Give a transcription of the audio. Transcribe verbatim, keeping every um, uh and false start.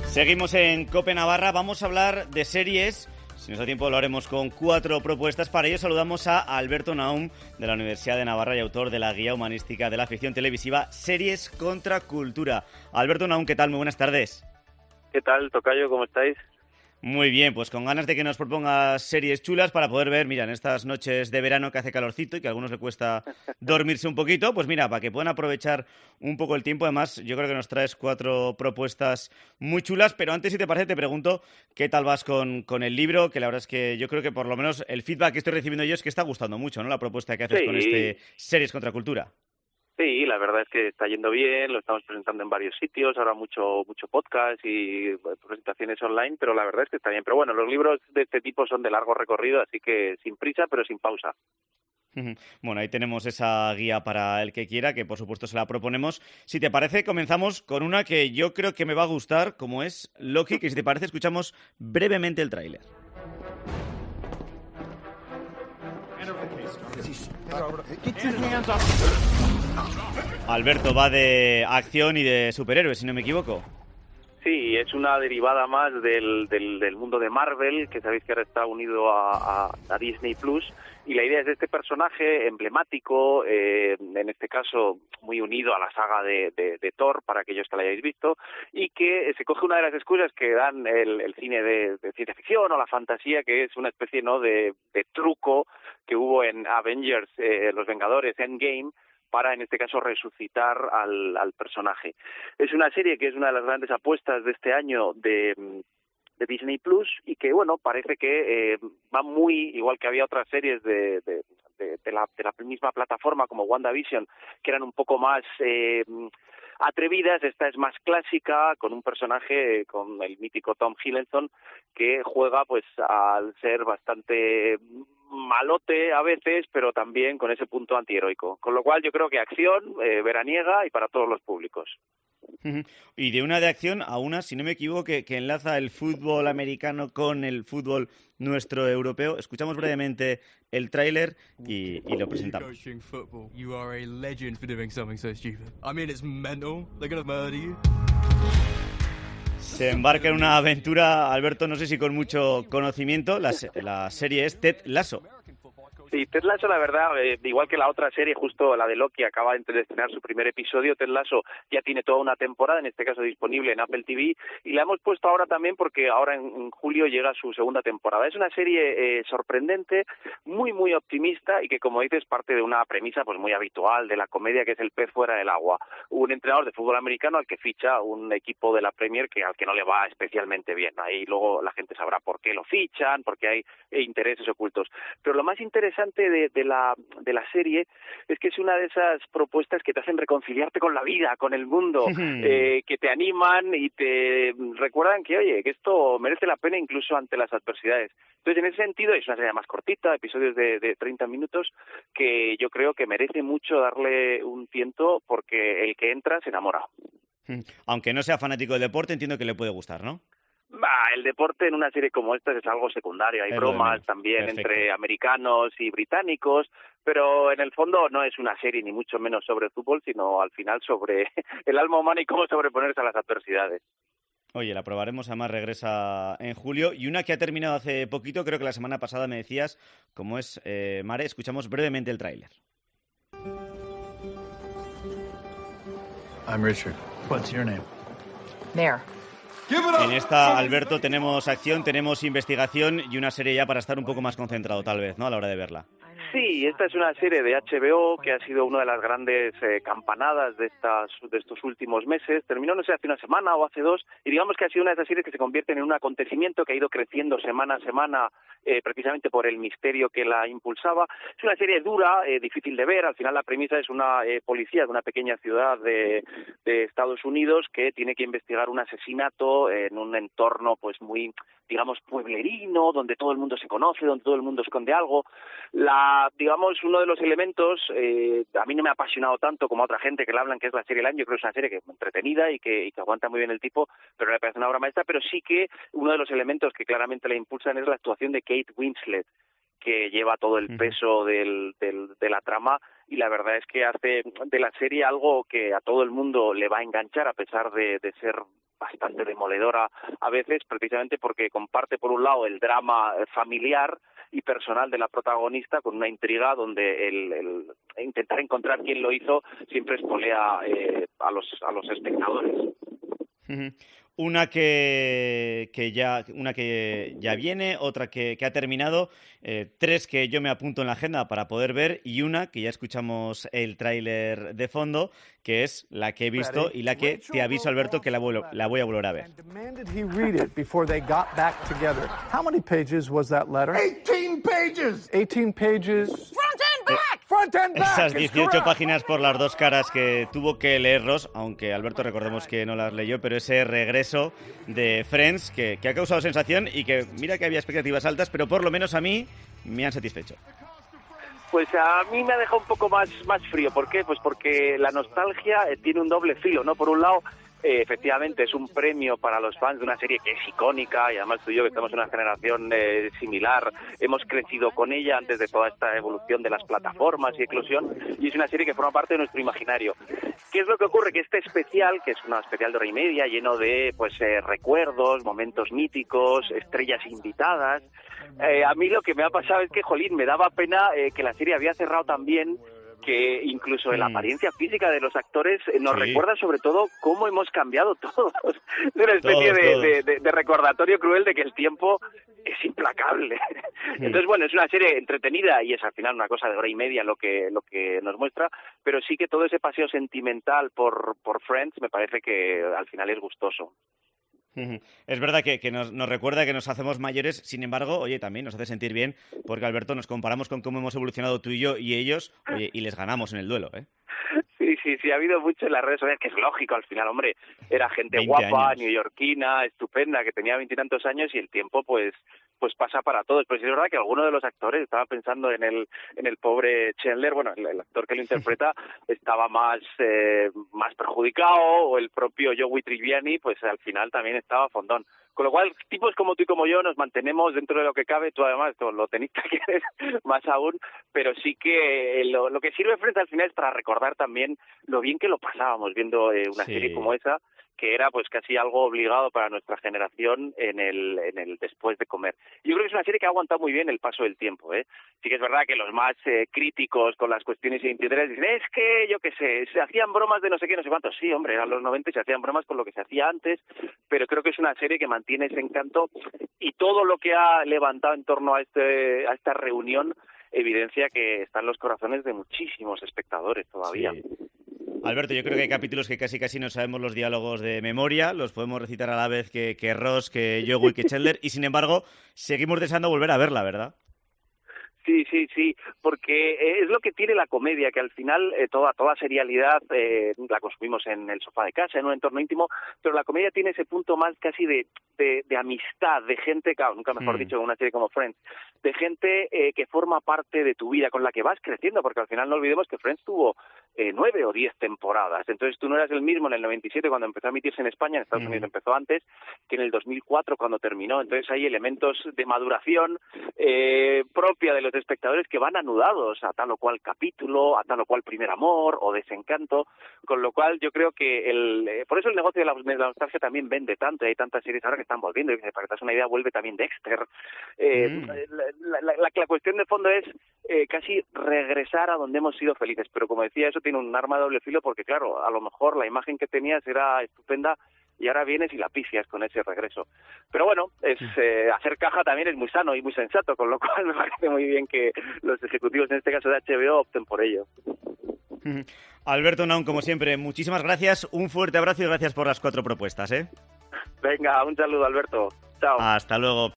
Seguimos en COPE Navarra, vamos a hablar de series. Si nos da tiempo lo haremos con cuatro propuestas. Para ello saludamos a Alberto Naum, de la Universidad de Navarra y autor de la Guía Humanística de la Ficción Televisiva, Series contra Cultura. Alberto Naum, ¿qué tal? Muy buenas tardes. ¿Qué tal, tocayo? ¿Cómo estáis? Muy bien, pues con ganas de que nos propongas series chulas para poder ver, mira, en estas noches de verano que hace calorcito y que a algunos le cuesta dormirse un poquito, pues mira, para que puedan aprovechar un poco el tiempo. Además, yo creo que nos traes cuatro propuestas muy chulas, pero antes, si te parece, te pregunto qué tal vas con, con el libro, que la verdad es que yo creo que por lo menos el feedback que estoy recibiendo yo es que está gustando mucho, ¿no?, la propuesta que haces Sí. con este Series contra Cultura. Sí, la verdad es que está yendo bien, lo estamos presentando en varios sitios, ahora mucho mucho podcast y bueno, presentaciones online, pero la verdad es que está bien. Pero bueno, los libros de este tipo son de largo recorrido, así que sin prisa, pero sin pausa. Bueno, ahí tenemos esa guía para el que quiera, que por supuesto se la proponemos. Si te parece, comenzamos con una que yo creo que me va a gustar, como es Loki, que si te parece escuchamos brevemente el tráiler. Alberto, va de acción y de superhéroes, si no me equivoco. Sí, es una derivada más del, del, del mundo de Marvel, que sabéis que ahora está unido a, a, a Disney Plus, y la idea es de este personaje emblemático, eh, en este caso muy unido a la saga de, de, de Thor, para aquellos que la hayáis visto, y que se coge una de las excusas que dan el, el cine de, de ciencia ficción o la fantasía, que es una especie no de, de truco que hubo en Avengers, eh, Los Vengadores, Endgame, para, en este caso, resucitar al, al personaje. Es una serie que es una de las grandes apuestas de este año de, de Disney Plus y que, bueno, parece que eh, va muy, igual que había otras series de, de, de, de, la, de la misma plataforma como WandaVision, que eran un poco más eh, atrevidas. Esta es más clásica, con un personaje, con el mítico Tom Hiddleston, que juega pues al ser bastante malote a veces, pero también con ese punto antiheroico. Con lo cual yo creo que acción, eh, veraniega y para todos los públicos. Y de una de acción a una, si no me equivoco, que, que enlaza el fútbol americano con el fútbol nuestro europeo. Escuchamos brevemente el tráiler y, y lo presentamos. Se embarca en una aventura, Alberto, no sé si con mucho conocimiento. La, la serie es Ted Lasso. Sí, Ted Lasso, la verdad, eh, igual que la otra serie, justo la de Loki, acaba de estrenar su primer episodio. Ted Lasso ya tiene toda una temporada, en este caso disponible en Apple T V, y la hemos puesto ahora también porque ahora en, en julio llega su segunda temporada. Es una serie eh, sorprendente, muy, muy optimista y que, como dices, parte de una premisa pues muy habitual de la comedia, que es el pez fuera del agua. Un entrenador de fútbol americano al que ficha un equipo de la Premier que al que no le va especialmente bien. Ahí luego la gente sabrá por qué lo fichan, porque hay eh, intereses ocultos. Pero lo más interesante De, de la de la serie es que es una de esas propuestas que te hacen reconciliarte con la vida, con el mundo, eh, que te animan y te recuerdan que, oye, que esto merece la pena incluso ante las adversidades. Entonces, en ese sentido, es una serie más cortita, episodios de, de treinta minutos, que yo creo que merece mucho darle un tiento porque el que entra se enamora. Aunque no sea fanático del deporte, entiendo que le puede gustar, ¿no? Bah, el deporte en una serie como esta es algo secundario. Hay es bromas también Perfecto. Entre americanos y británicos, pero en el fondo no es una serie ni mucho menos sobre fútbol, sino al final sobre el alma humana y cómo sobreponerse a las adversidades. Oye, la probaremos, además regresa en julio. Y una que ha terminado hace poquito, creo que la semana pasada me decías, como es eh, Mare, escuchamos brevemente el tráiler. I'm Richard. What's your name? Mare. En esta, Alberto, tenemos acción, tenemos investigación y una serie ya para estar un poco más concentrado, tal vez, ¿no?, a la hora de verla. Sí, esta es una serie de H B O que ha sido una de las grandes eh, campanadas de estas de estos últimos meses. Terminó, no sé, hace una semana o hace dos, y digamos que ha sido una de esas series que se convierten en un acontecimiento que ha ido creciendo semana a semana, eh, precisamente por el misterio que la impulsaba. Es una serie dura, eh, difícil de ver. Al final la premisa es una eh, policía de una pequeña ciudad de, de Estados Unidos que tiene que investigar un asesinato en un entorno pues muy, digamos, pueblerino, donde todo el mundo se conoce, donde todo el mundo esconde algo. La digamos, uno de los elementos, eh, a mí no me ha apasionado tanto como a otra gente que le hablan que es la serie del año. Yo creo que es una serie que es entretenida y que, y que aguanta muy bien el tipo, pero me parece una obra maestra. Pero sí que uno de los elementos que claramente la impulsan es la actuación de Kate Winslet, que lleva todo el peso del, del, de la trama, y la verdad es que hace de la serie algo que a todo el mundo le va a enganchar, a pesar de, de ser bastante demoledora a veces, precisamente porque comparte por un lado el drama familiar y personal de la protagonista con una intriga donde el, el intentar encontrar quién lo hizo siempre espolea eh, a los a los espectadores. Uh-huh. Una que, que ya una que ya viene, otra que, que ha terminado, eh, tres que yo me apunto en la agenda para poder ver, y una que ya escuchamos el tráiler de fondo, que es la que he visto y la que te aviso, Alberto, que la, vuelo, la voy a volver a ver. eighteen pages. eighteen pages. Front and back. Front and back. Esas dieciocho páginas por las dos caras que tuvo que leerlos, aunque Alberto recordemos que no las leyó, pero ese regreso de Friends que, que ha causado sensación y que mira que había expectativas altas, pero por lo menos a mí me han satisfecho. Pues a mí me ha dejado un poco más, más frío. ¿Por qué? Pues porque la nostalgia tiene un doble filo, ¿no? Por un lado, Eh, efectivamente es un premio para los fans de una serie que es icónica, y además tú y yo, que estamos en una generación eh, similar, hemos crecido con ella antes de toda esta evolución de las plataformas y eclosión, y es una serie que forma parte de nuestro imaginario. ¿Qué es lo que ocurre? Que este especial, que es una especial de hora y media, lleno de pues eh, recuerdos, momentos míticos, estrellas invitadas, eh, a mí lo que me ha pasado es que, jolín, me daba pena eh, que la serie había cerrado tan bien, que incluso en la apariencia física de los actores nos sí. recuerda sobre todo cómo hemos cambiado todos. Es una especie todos, de, todos. De, de, de recordatorio cruel de que el tiempo es implacable. Sí. Entonces, bueno, es una serie entretenida y es al final una cosa de hora y media lo que lo que nos muestra, pero sí que todo ese paseo sentimental por, por Friends me parece que al final es gustoso. Es verdad que, que nos, nos recuerda que nos hacemos mayores, sin embargo, oye, también nos hace sentir bien, porque, Alberto, nos comparamos con cómo hemos evolucionado tú y yo y ellos, oye, y les ganamos en el duelo, ¿eh? Sí, sí, sí, ha habido mucho en las redes sociales, que es lógico, al final, hombre, era gente guapa, años. neoyorquina, estupenda, que tenía veintitantos años, y el tiempo, pues pues pasa para todos. Pero sí es verdad que alguno de los actores, estaba pensando en el en el pobre Chandler, bueno, el, el actor que lo interpreta, estaba más eh, más perjudicado, o el propio Joey Tribbiani, pues al final también estaba fondón. Con lo cual, tipos como tú y como yo nos mantenemos dentro de lo que cabe, tú además, lo tenista que eres, más aún, pero sí que lo, lo que sirve frente al final es para recordar también lo bien que lo pasábamos viendo eh, una sí. serie como esa, que era pues casi algo obligado para nuestra generación en el en el después de comer. Yo creo que es una serie que ha aguantado muy bien el paso del tiempo, ¿eh? Sí que es verdad que los más eh, críticos con las cuestiones identitarias dicen, es que, yo qué sé, se hacían bromas de no sé qué, no sé cuánto. Sí, hombre, eran los noventa y se hacían bromas con lo que se hacía antes, pero creo que es una serie que mantiene ese encanto, y todo lo que ha levantado en torno a este a esta reunión evidencia que está en los corazones de muchísimos espectadores todavía. Sí. Alberto, yo creo que hay capítulos que casi casi no sabemos los diálogos de memoria, los podemos recitar a la vez que, que Ross, que Joey, que Chandler, y sin embargo seguimos deseando volver a verla, ¿verdad? Sí, sí, sí, porque es lo que tiene la comedia, que al final eh, toda toda serialidad eh, la consumimos en el sofá de casa, en un entorno íntimo, pero la comedia tiene ese punto más casi de, de, de amistad, de gente, claro, nunca mejor mm. dicho, en una serie como Friends, de gente eh, que forma parte de tu vida, con la que vas creciendo, porque al final no olvidemos que Friends tuvo eh, nueve o diez temporadas, entonces tú no eras el mismo en el noventa y siete cuando empezó a emitirse en España, en Estados mm. Unidos empezó antes, que en el dos mil cuatro cuando terminó, entonces hay elementos de maduración eh, propia de los espectadores que van anudados a tal o cual capítulo, a tal o cual primer amor o desencanto, con lo cual yo creo que el eh, por eso el negocio de la, de la nostalgia también vende tanto, y hay tantas series ahora que están volviendo, y para que te hagas una idea vuelve también Dexter. Eh, mm. la, la, la, la cuestión de fondo es eh, casi regresar a donde hemos sido felices, pero como decía, eso tiene un arma de doble filo, porque claro, a lo mejor la imagen que tenías era estupenda, y ahora vienes y la pifias con ese regreso. Pero bueno, es eh, hacer caja también es muy sano y muy sensato, con lo cual me parece muy bien que los ejecutivos, en este caso de H B O, opten por ello. Alberto Naun, como siempre, muchísimas gracias, un fuerte abrazo y gracias por las cuatro propuestas, ¿eh? Venga, un saludo, Alberto. Chao. Hasta luego.